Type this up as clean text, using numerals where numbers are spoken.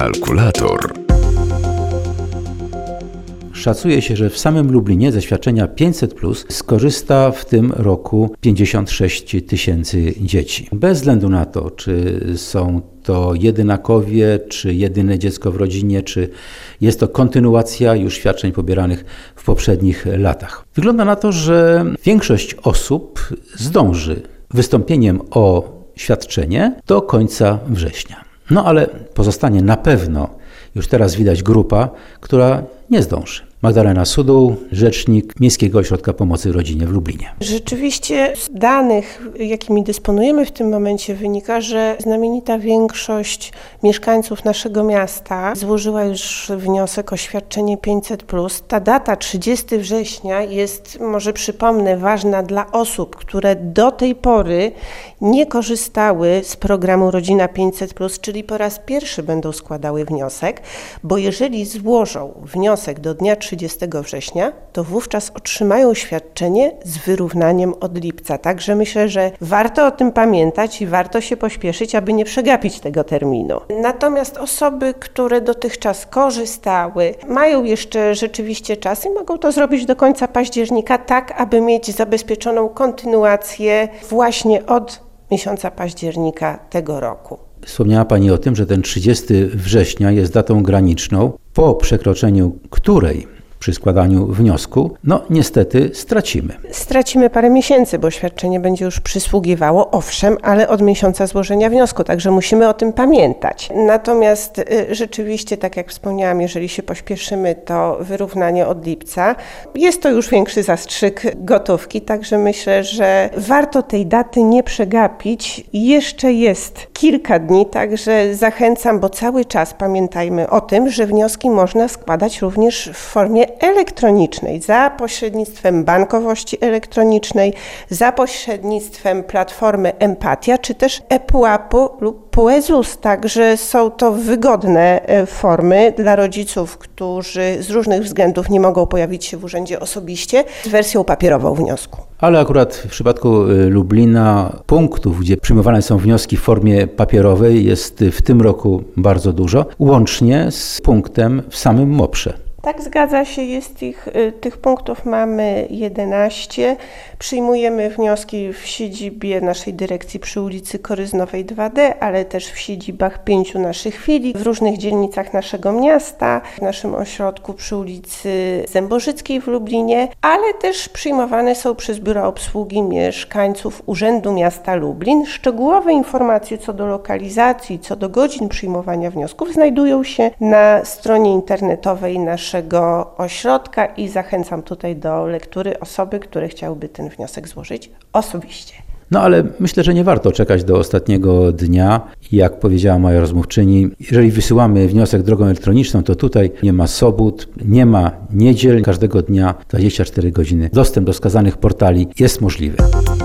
Kalkulator. Szacuje się, że w samym Lublinie ze świadczenia 500+ skorzysta w tym roku 56 tysięcy dzieci. Bez względu na to, czy są to jedynakowie, czy jedyne dziecko w rodzinie, czy jest to kontynuacja już świadczeń pobieranych w poprzednich latach. Wygląda na to, że większość osób zdąży wystąpieniem o świadczenie do końca września. No ale pozostanie na pewno, już teraz widać, grupa, która nie zdąży. Magdalena Sudół, rzecznik Miejskiego Ośrodka Pomocy Rodzinie w Lublinie. Rzeczywiście z danych, jakimi dysponujemy w tym momencie, wynika, że znamienita większość mieszkańców naszego miasta złożyła już wniosek o świadczenie 500+. Ta data 30 września jest, może przypomnę, ważna dla osób, które do tej pory nie korzystały z programu Rodzina 500+, czyli po raz pierwszy będą składały wniosek, bo jeżeli złożą wniosek do dnia 30 września, to wówczas otrzymają świadczenie z wyrównaniem od lipca. Także myślę, że warto o tym pamiętać i warto się pośpieszyć, aby nie przegapić tego terminu. Natomiast osoby, które dotychczas korzystały, mają jeszcze rzeczywiście czas i mogą to zrobić do końca października, tak aby mieć zabezpieczoną kontynuację właśnie od miesiąca października tego roku. Wspomniała Pani o tym, że ten 30 września jest datą graniczną, po przekroczeniu której przy składaniu wniosku, niestety stracimy parę miesięcy, bo świadczenie będzie już przysługiwało, owszem, ale od miesiąca złożenia wniosku, także musimy o tym pamiętać. Natomiast rzeczywiście, tak jak wspomniałam, jeżeli się pośpieszymy, to wyrównanie od lipca. Jest to już większy zastrzyk gotówki, także myślę, że warto tej daty nie przegapić. Jeszcze jest kilka dni, także zachęcam, bo cały czas pamiętajmy o tym, że wnioski można składać również w formie elektronicznej, za pośrednictwem bankowości elektronicznej, za pośrednictwem platformy Empatia, czy też ePUAP-u lub PUE-ZUS. Także są to wygodne formy dla rodziców, którzy z różnych względów nie mogą pojawić się w urzędzie osobiście z wersją papierową wniosku. Ale akurat w przypadku Lublina punktów, gdzie przyjmowane są wnioski w formie papierowej, jest w tym roku bardzo dużo, łącznie z punktem w samym MOPRze. Tak, zgadza się, tych punktów mamy 11. Przyjmujemy wnioski w siedzibie naszej dyrekcji przy ulicy Koryznowej 2D, ale też w siedzibach 5 naszych filii, w różnych dzielnicach naszego miasta, w naszym ośrodku przy ulicy Zębożyckiej w Lublinie, ale też przyjmowane są przez biura obsługi mieszkańców Urzędu Miasta Lublin. Szczegółowe informacje co do lokalizacji, co do godzin przyjmowania wniosków znajdują się na stronie internetowej naszego ośrodka i zachęcam tutaj do lektury osoby, które chciałyby ten wniosek złożyć osobiście. Ale myślę, że nie warto czekać do ostatniego dnia. Jak powiedziała moja rozmówczyni, jeżeli wysyłamy wniosek drogą elektroniczną, to tutaj nie ma sobót, nie ma niedziel. Każdego dnia 24 godziny dostęp do wskazanych portali jest możliwy.